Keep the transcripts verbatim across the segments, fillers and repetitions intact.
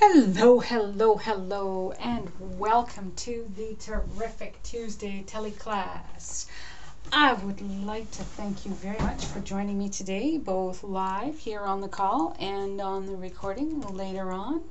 Hello, hello, hello, and welcome to the Terrific Tuesday teleclass. I would like to thank you very much for joining me today, both live here on the call and on the recording later on.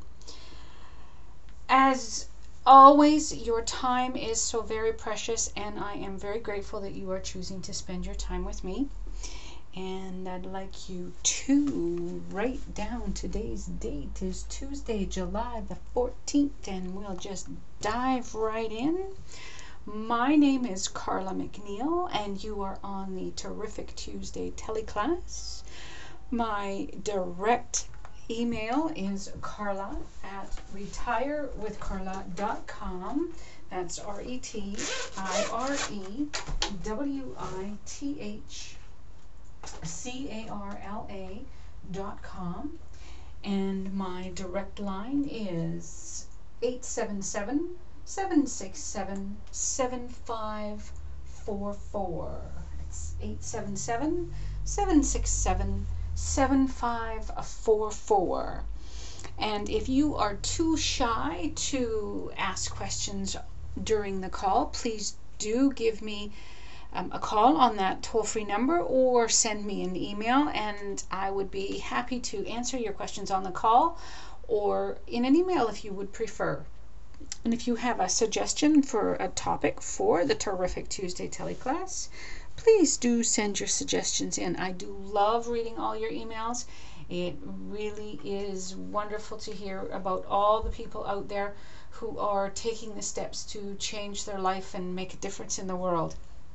As always, your time is so very precious, and I am very grateful that you are choosing to spend your time with me. And I'd like you to write down today's date is Tuesday, July the fourteenth, and we'll just dive right in. My name is Carla McNeil, and you are on the Terrific Tuesday teleclass. My direct email is carla at retire with carla dot com. That's R E T I R E W I T H C A R L A dot com, and my direct line is eight seven seven, seven six seven, seven five four four. It's eight seven seven, seven six seven, seven five four four. And if you are too shy to ask questions during the call, please do give me Um, a call on that toll-free number or send me an email, and I would be happy to answer your questions on the call or in an email if you would prefer. And if you have a suggestion for a topic for the Terrific Tuesday teleclass, please do send your suggestions in. I do love reading all your emails. It really is wonderful to hear about all the people out there who are taking the steps to change their life and make a difference in the world.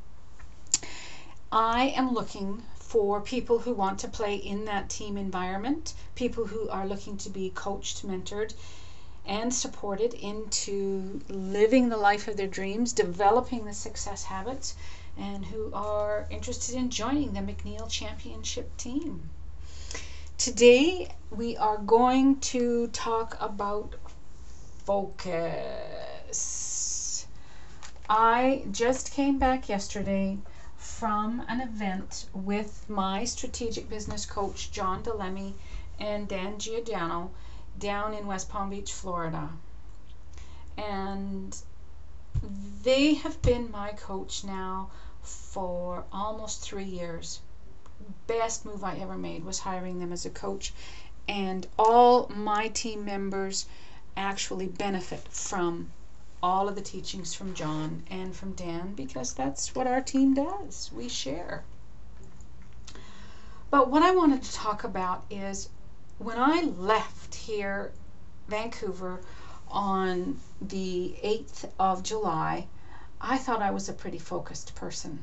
I am looking for people who want to play in that team environment, people who are looking to be coached, mentored, and supported into living the life of their dreams, developing the success habits, and who are interested in joining the McNeil Championship team. Today, we are going to talk about focus. I just came back yesterday from an event with my strategic business coach John DeLemme and Dan Giordano down in West Palm Beach, Florida. And they have been my coach now for almost three years. Best move I ever made was hiring them as a coach, and all my team members actually benefit from all of the teachings from John and from Dan, because that's what our team does. We share. But what I wanted to talk about is when I left here, Vancouver, on the eighth of July, I thought I was a pretty focused person.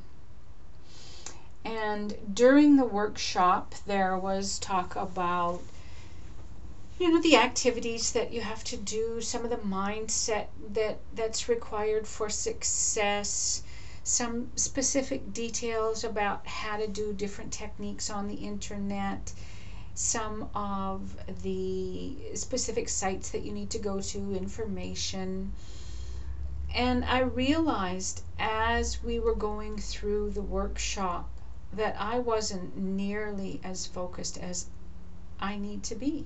And during the workshop, there was talk about you know the activities that you have to do, some of the mindset that that's required for success, some specific details about how to do different techniques on the internet, some of the specific sites that you need to go to, information. And I realized as we were going through the workshop that I wasn't nearly as focused as I need to be.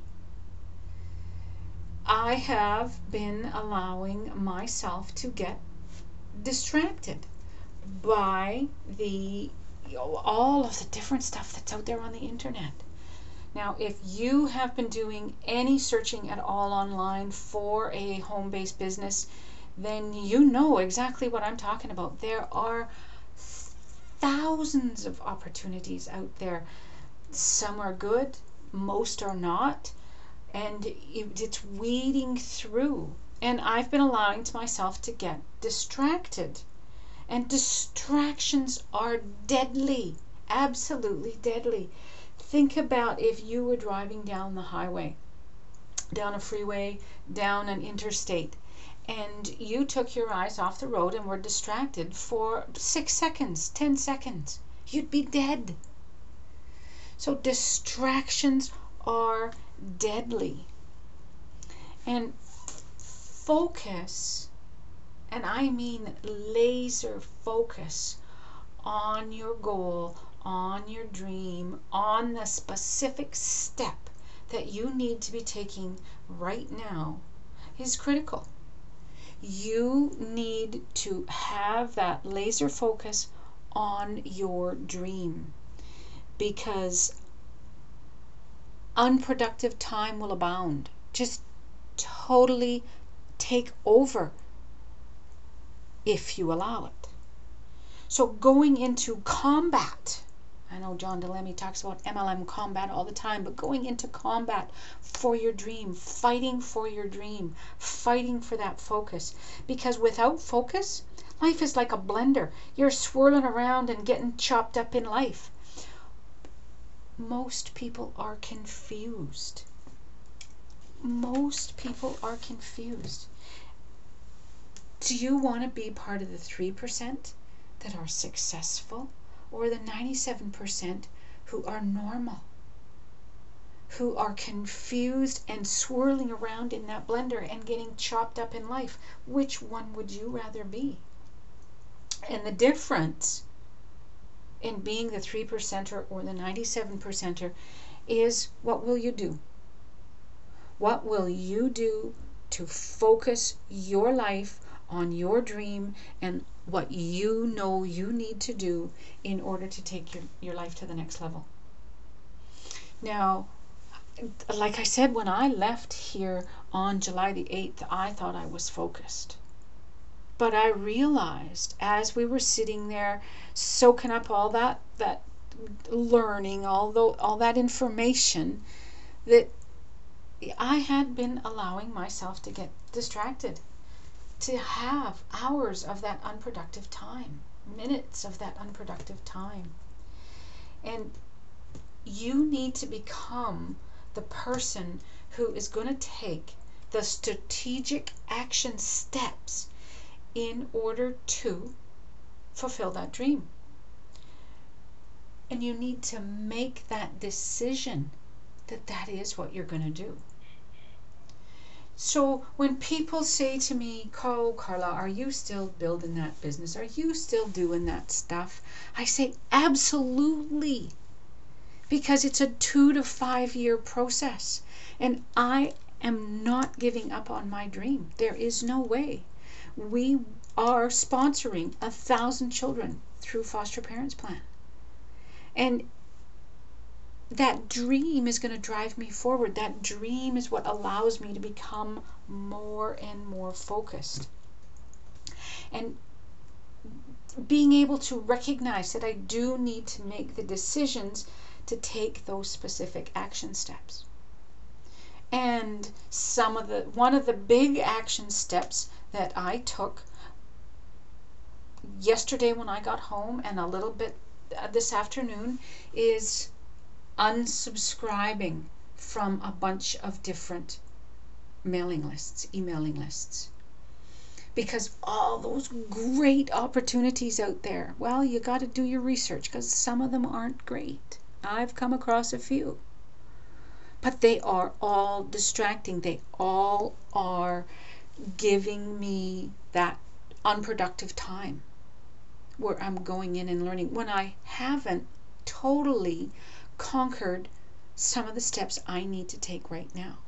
I have been allowing myself to get distracted by the all of the different stuff that's out there on the internet. Now, if you have been doing any searching at all online for a home-based business, then you know exactly what I'm talking about. There are thousands of opportunities out there. Some are good, most are not. And it's weeding through. And I've been allowing to myself to get distracted. And distractions are deadly. Absolutely deadly. Think about if you were driving down the highway, down a freeway, down an interstate, and you took your eyes off the road and were distracted for six seconds, ten seconds. You'd be dead. So distractions are deadly. And focus, and I mean laser focus on your goal, on your dream, on the specific step that you need to be taking right now is critical. You need to have that laser focus on your dream, because unproductive time will abound. Just totally take over if you allow it. So going into combat, I know John Delemy talks about M L M combat all the time, but going into combat for your dream, fighting for your dream, fighting for that focus. Because without focus, life is like a blender. You're swirling around and getting chopped up in life. Most people are confused. Most people are confused. Do you want to be part of the three percent that are successful, or the ninety-seven percent who are normal, who are confused and swirling around in that blender and getting chopped up in life? Which one would you rather be? And the difference in being the three percenter or the ninety-seven percenter is, what will you do? What will you do to focus your life on your dream and what you know you need to do in order to take your, your life to the next level? Now, like I said, when I left here on July the eighth, I thought I was focused. But I realized as we were sitting there soaking up all that that learning, all, the, all that information, that I had been allowing myself to get distracted, to have hours of that unproductive time, minutes of that unproductive time. And you need to become the person who is going to take the strategic action steps in order to fulfill that dream. And you need to make that decision that that is what you're going to do. So when people say to me, "Oh, Carla, are you still building that business? Are you still doing that stuff?" I say, absolutely. Because it's a two to five year process. And I am not giving up on my dream. There is no way. We are sponsoring a thousand children through Foster Parents Plan. And that dream is going to drive me forward. That dream is what allows me to become more and more focused. And being able to recognize that I do need to make the decisions to take those specific action steps. And some of the one of the big action steps that I took yesterday when I got home, and a little bit this afternoon, is unsubscribing from a bunch of different mailing lists, emailing lists. Because all those great opportunities out there, well, you got to do your research, because some of them aren't great. I've come across a few. But they are all distracting. They all are giving me that unproductive time where I'm going in and learning when I haven't totally conquered some of the steps I need to take right now.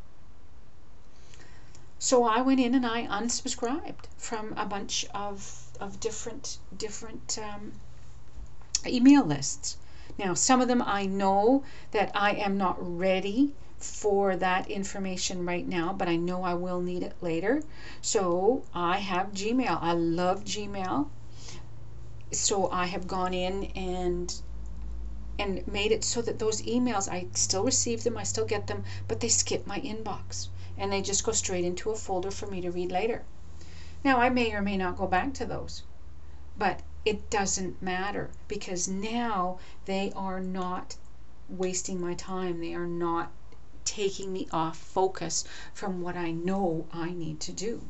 So I went in and I unsubscribed from a bunch of, of different, different um, email lists. Now, some of them I know that I am not ready for that information right now, but I know I will need it later. So I have Gmail. I love Gmail. So I have gone in and and made it so that those emails, I still receive them, I still get them, but they skip my inbox and they just go straight into a folder for me to read later. Now, I may or may not go back to those, but it doesn't matter, because now they are not wasting my time. They are not taking me off focus from what I know I need to do.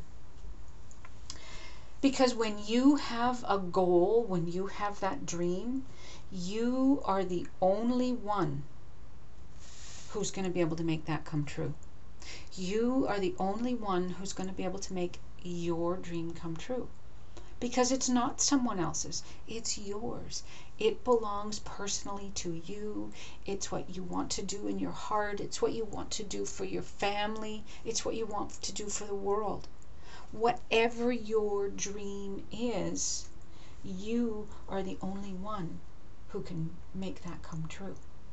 Because when you have a goal, when you have that dream, you are the only one who's going to be able to make that come true. You are the only one who's going to be able to make your dream come true. Because it's not someone else's, it's yours. It belongs personally to you. It's what you want to do in your heart. It's what you want to do for your family. It's what you want to do for the world. Whatever your dream is, you are the only one who can make that come true.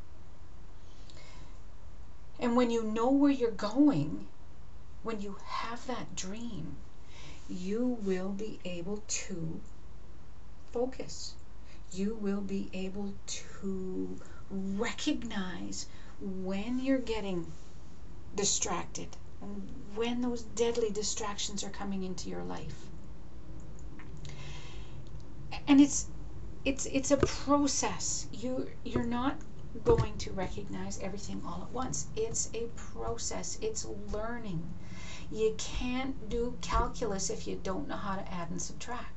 And when you know where you're going, when you have that dream, you will be able to focus. You will be able to recognize when you're getting distracted, when those deadly distractions are coming into your life. And it's it's it's a process. You you're not going to recognize everything all at once. It's a process. It's learning. You can't do calculus if you don't know how to add and subtract.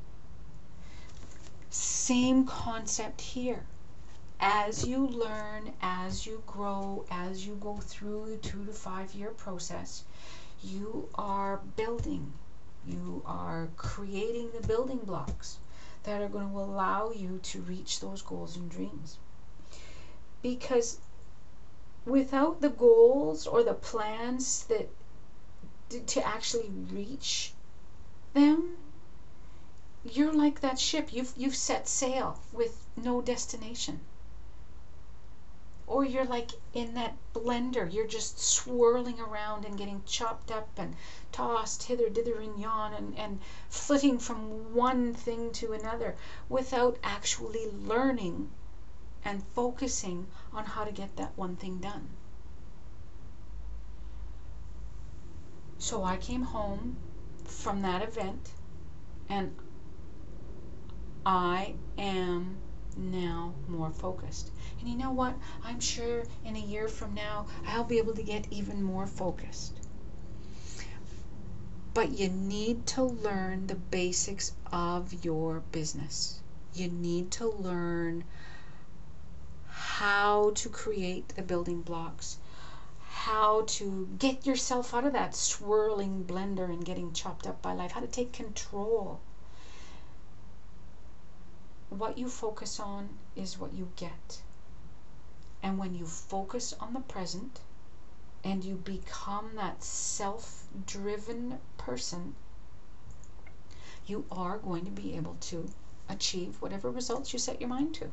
Same concept here. As you learn, as you grow, as you go through the two to five year process, you are building. You are creating the building blocks that are going to allow you to reach those goals and dreams. Because without the goals or the plans that to actually reach them, you're like that ship. You've you've set sail with no destination. Or you're like in that blender. You're just swirling around and getting chopped up and tossed hither, dither, and yon, and, and flitting from one thing to another without actually learning and focusing on how to get that one thing done. So I came home from that event, and I am now more focused. And you know what? I'm sure in a year from now, I'll be able to get even more focused. But you need to learn the basics of your business. You need to learn how to create the building blocks, how to get yourself out of that swirling blender and getting chopped up by life, how to take control. What you focus on is what you get. And when you focus on the present and you become that self-driven person, you are going to be able to achieve whatever results you set your mind to.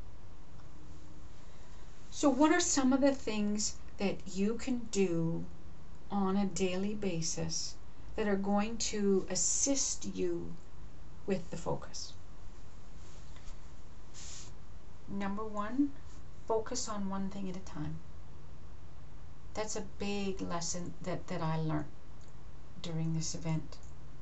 So what are some of the things that you can do on a daily basis that are going to assist you with the focus? Number one, focus on one thing at a time. That's a big lesson that, that I learned during this event.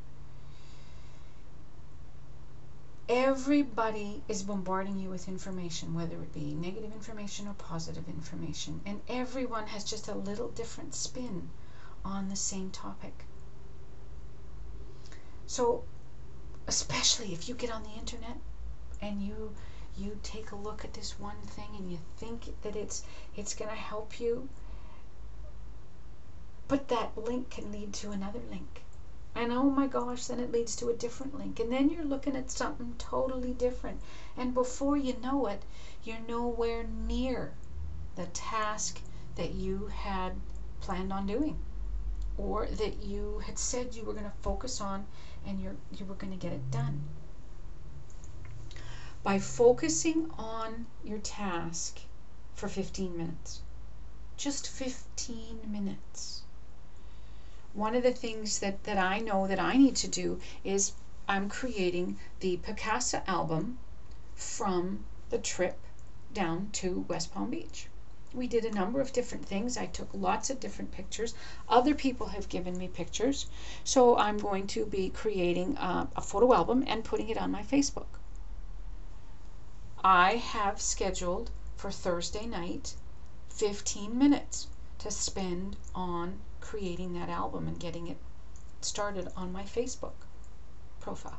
Everybody is bombarding you with information, whether it be negative information or positive information, and everyone has just a little different spin on the same topic. So, especially if you get on the internet and you you take a look at this one thing and you think that it's it's going to help you, but that link can lead to another link, and oh my gosh, then it leads to a different link, and then you're looking at something totally different, and before you know it, you're nowhere near the task that you had planned on doing, or that you had said you were going to focus on, and you're you were going to get it done. By focusing on your task for fifteen minutes, just fifteen minutes. One of the things that, that I know that I need to do is I'm creating the Picasa album from the trip down to West Palm Beach. We did a number of different things. I took lots of different pictures. Other people have given me pictures. So I'm going to be creating uh, a photo album and putting it on my Facebook. I have scheduled for Thursday night fifteen minutes to spend on creating that album and getting it started on my Facebook profile.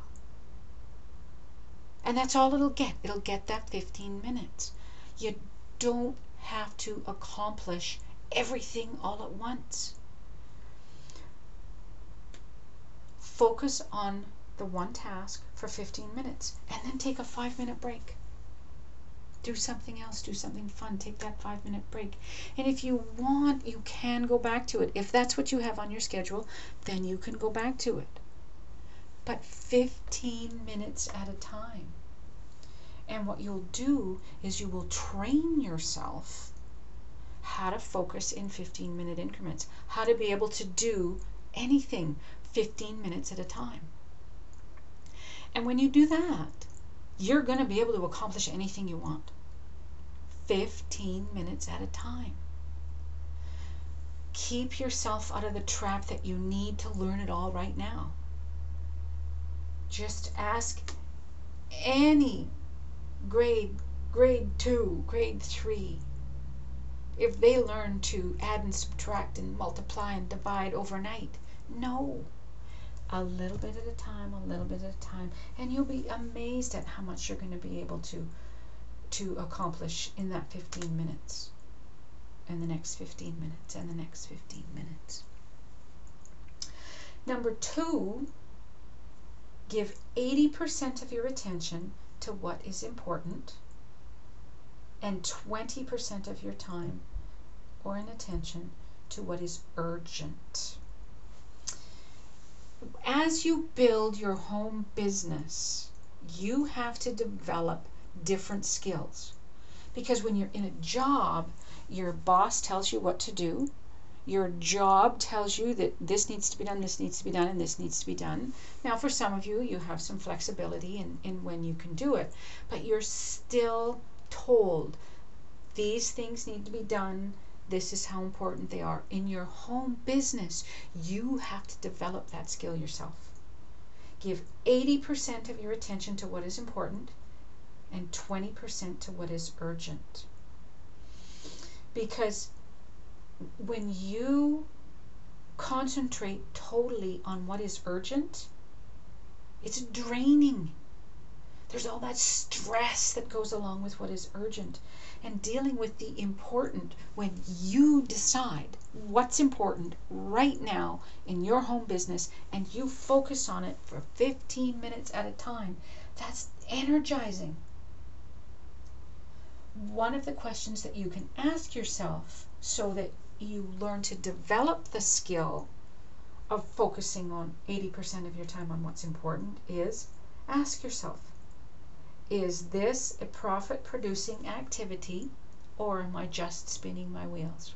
And that's all it'll get. It'll get that fifteen minutes. You don't have to accomplish everything all at once. Focus on the one task for fifteen minutes and then take a five minute break. do something else, do something fun, take that five minute break. And if you want, you can go back to it. If that's what you have on your schedule, then you can go back to it. But fifteen minutes at a time. And what you'll do is you will train yourself how to focus in fifteen minute increments, how to be able to do anything fifteen minutes at a time. And when you do that, you're going to be able to accomplish anything you want. fifteen minutes at a time. Keep yourself out of the trap that you need to learn it all right now. Just ask any grade, grade two, grade three, if they learn to add and subtract and multiply and divide overnight. No. A little bit at a time, a little bit at a time, and you'll be amazed at how much you're going to be able to to accomplish in that fifteen minutes, and the next fifteen minutes, and the next fifteen minutes. Number two, give eighty percent of your attention to what is important, and twenty percent of your time or an attention to what is urgent. As you build your home business, you have to develop different skills. Because when you're in a job, your boss tells you what to do. Your job tells you that this needs to be done, this needs to be done, and this needs to be done. Now, for some of you, you have some flexibility in, in when you can do it. But you're still told these things need to be done. This is how important they are. In your home business, you have to develop that skill yourself. Give eighty percent of your attention to what is important and twenty percent to what is urgent. Because when you concentrate totally on what is urgent, it's draining. There's all that stress that goes along with what is urgent. And dealing with the important, when you decide what's important right now in your home business and you focus on it for fifteen minutes at a time, that's energizing. One of the questions that you can ask yourself so that you learn to develop the skill of focusing on eighty percent of your time on what's important is, ask yourself, is this a profit-producing activity, or am I just spinning my wheels?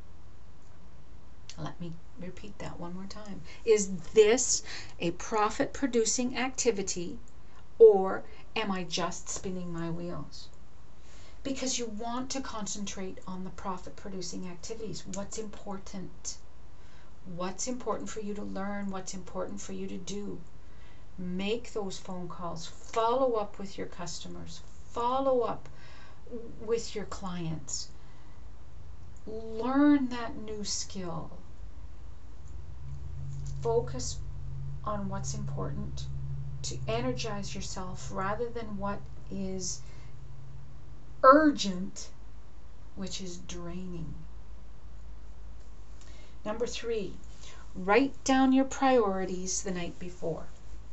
Let me repeat that one more time. Is this a profit-producing activity, or am I just spinning my wheels? Because you want to concentrate on the profit-producing activities. What's important? What's important for you to learn? What's important for you to do? Make those phone calls. Follow up with your customers. Follow up with your clients. Learn that new skill. Focus on what's important to energize yourself rather than what is urgent, which is draining. Number three, write down your priorities the night before.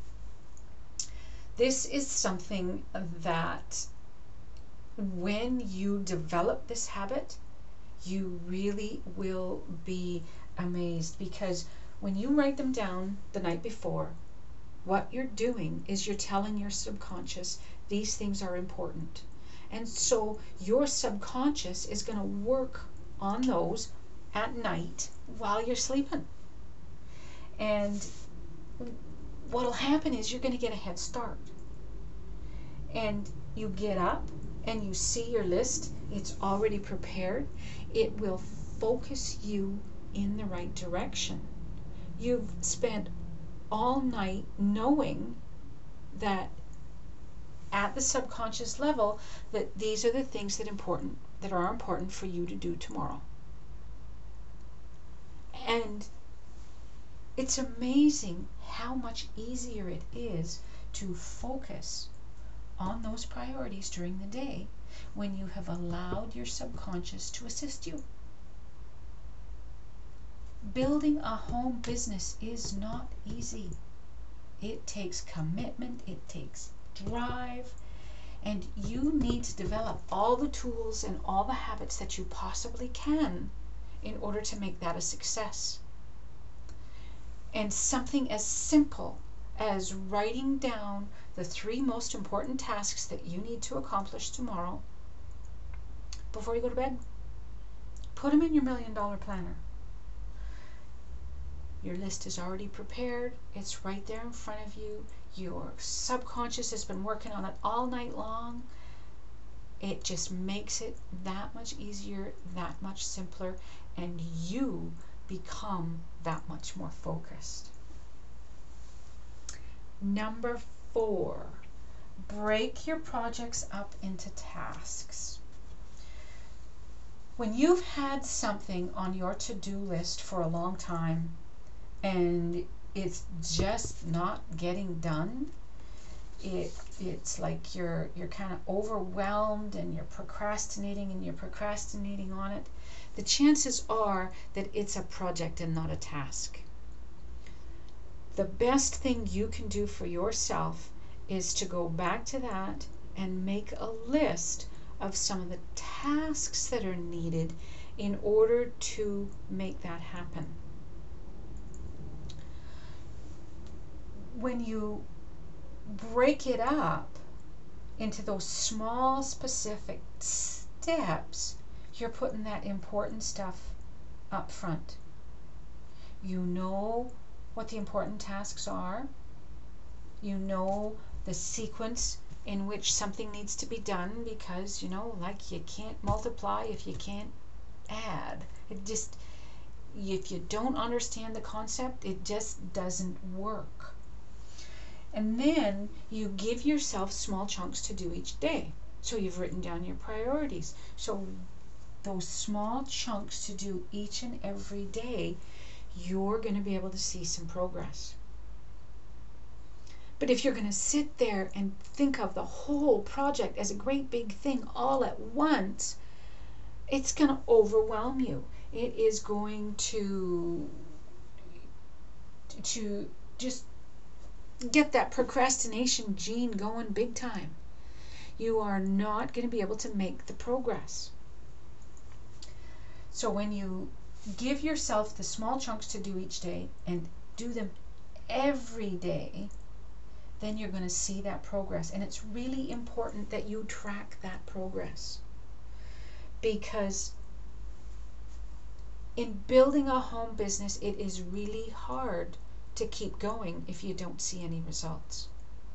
This is something that when you develop this habit, you really will be amazed, because when you write them down the night before, what you're doing is you're telling your subconscious these things are important. And so your subconscious is going to work on those at night while you're sleeping. And what will happen is you're going to get a head start. And you get up and you see your list, it's already prepared. It will focus you in the right direction. You've spent all night knowing that at the subconscious level that these are the things that important that are important for you to do tomorrow. And it's amazing how much easier it is to focus on those priorities during the day when you have allowed your subconscious to assist you. Building a home business is not easy. It takes commitment, it takes drive, And you need to develop all the tools and all the habits that you possibly can in order to make that a success. And something as simple as writing down the three most important tasks that you need to accomplish tomorrow before you go to bed. Put them in your million dollar planner. Your list is already prepared. It's right there in front of you. Your subconscious has been working on it all night long. It just makes it that much easier, that much simpler, and you become that much more focused. Number four, break your projects up into tasks. When you've had something on your to-do list for a long time and it's just not getting done, it it's like you're you're kind of overwhelmed and you're procrastinating and you're procrastinating on it, the chances are that it's a project and not a task. The best thing you can do for yourself is to go back to that and make a list of some of the tasks that are needed in order to make that happen. When you break it up into those small specific steps, you're putting that important stuff up front. You know what the important tasks are. You know the sequence in which something needs to be done, because, you know, like, you can't multiply if you can't add. It just, if you don't understand the concept, it just doesn't work. And then you give yourself small chunks to do each day. So you've written down your priorities. So those small chunks to do each and every day, you're going to be able to see some progress. But if you're going to sit there and think of the whole project as a great big thing all at once, it's going to overwhelm you. It is going to, to just get that procrastination gene going big time. You are not going to be able to make the progress. So when you give yourself the small chunks to do each day and do them every day, then you're going to see that progress. And it's really important that you track that progress, because in building a home business, it is really hard to keep going if you don't see any results.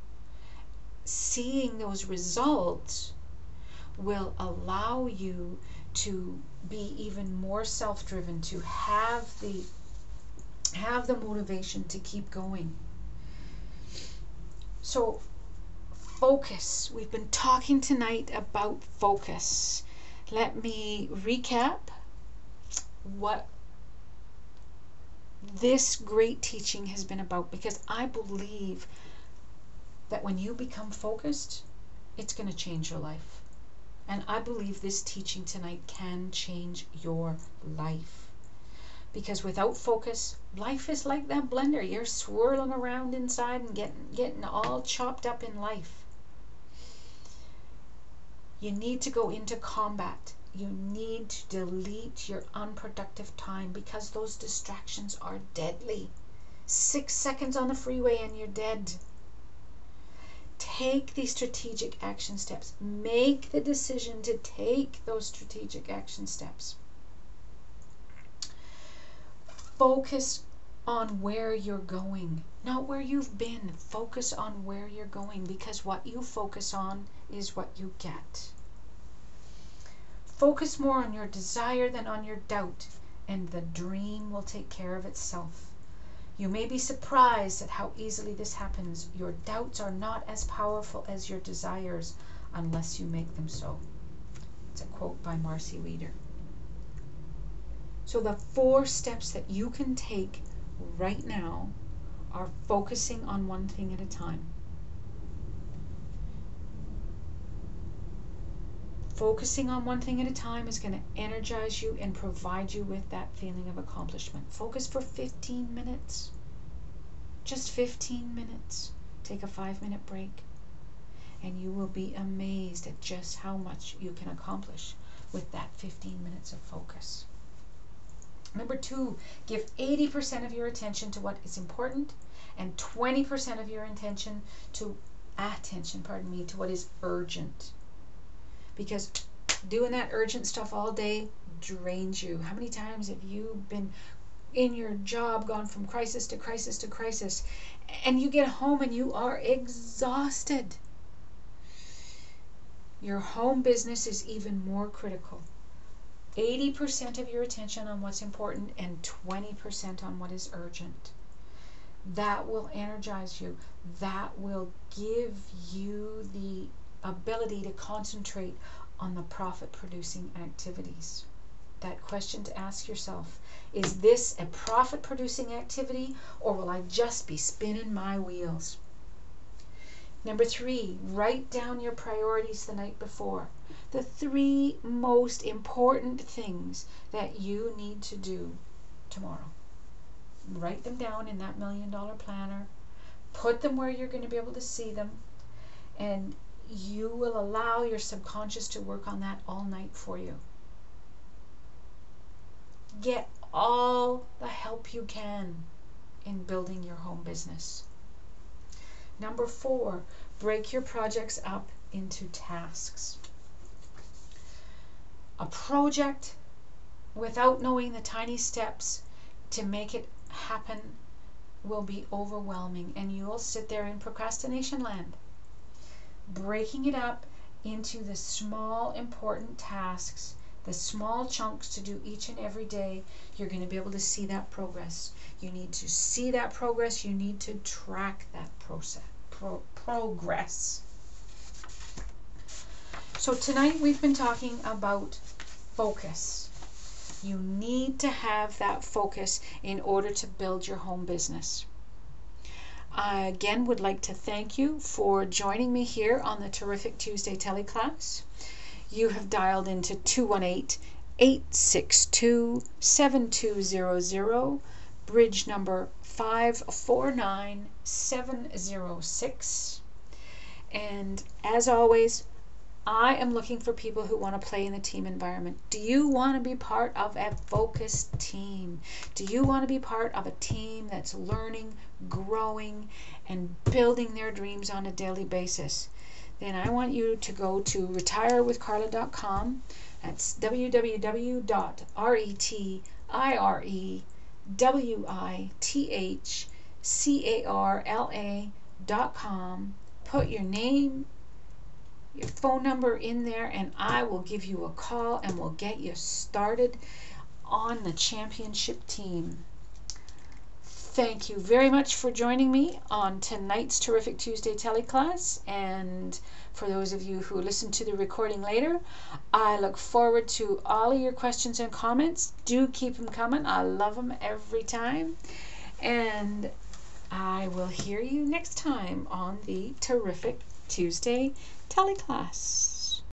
Seeing those results will allow you to be even more self-driven, to have the have the motivation to keep going. So focus. We've been talking tonight about focus. Let me recap what this great teaching has been about, because I believe that when you become focused, it's going to change your life. And I believe this teaching tonight can change your life. Because without focus, life is like that blender. You're swirling around inside and getting, getting all chopped up in life. You need to go into combat. You need to delete your unproductive time, because those distractions are deadly. Six seconds on the freeway and you're dead. Take these strategic action steps. Make the decision to take those strategic action steps. Focus on where you're going, not where you've been. Focus on where you're going, because what you focus on is what you get. Focus more on your desire than on your doubt, and the dream will take care of itself. You may be surprised at how easily this happens. Your doubts are not as powerful as your desires unless you make them so. It's a quote by Marcy Wieder. So the four steps that you can take right now are focusing on one thing at a time. Focusing on one thing at a time is going to energize you and provide you with that feeling of accomplishment. Focus for fifteen minutes. Just fifteen minutes. Take a five minute break. and you will be amazed at just how much you can accomplish with that fifteen minutes of focus. Number two, give eighty percent of your attention to what is important and twenty percent of your attention to attention, pardon me, to what is urgent. Because doing that urgent stuff all day drains you. How many times have you been in your job, gone from crisis to crisis to crisis, and you get home and you are exhausted? Your home business is even more critical. eighty percent of your attention on what's important and twenty percent on what is urgent. That will energize you. That will give you the ability to concentrate on the profit-producing activities. That question to ask yourself, is this a profit-producing activity, or will I just be spinning my wheels? Number three, write down your priorities the night before. The three most important things that you need to do tomorrow. Write them down in that million dollar planner. Put them where you're going to be able to see them. And you will allow your subconscious to work on that all night for you. Get all the help you can in building your home business. Number four, break your projects up into tasks. A project without knowing the tiny steps to make it happen will be overwhelming, and you'll sit there in procrastination land. Breaking it up into the small important tasks, the small chunks to do each and every day, you're going to be able to see that progress. You need to see that progress. You need to track that process, pro progress. So tonight we've been talking about focus. You need to have that focus in order to build your home business. I again would like to thank you for joining me here on the Terrific Tuesday teleclass. You have dialed into two one eight, eight six two, seven two zero zero, bridge number five four nine seven zero six. And as always, I am looking for people who want to play in the team environment. Do you want to be part of a focused team? Do you want to be part of a team that's learning, growing, and building their dreams on a daily basis? Then I want you to go to retire with carla dot com. That's w w w dot retire w i t h c a r l a dot com. Put your name, your phone number in there, and I will give you a call and we'll get you started on the championship team. Thank you very much for joining me on tonight's Terrific Tuesday teleclass, and for those of you who listen to the recording later, I look forward to all of your questions and comments. Do keep them coming. I love them every time, and I will hear you next time on the Terrific Tuesday teleclass.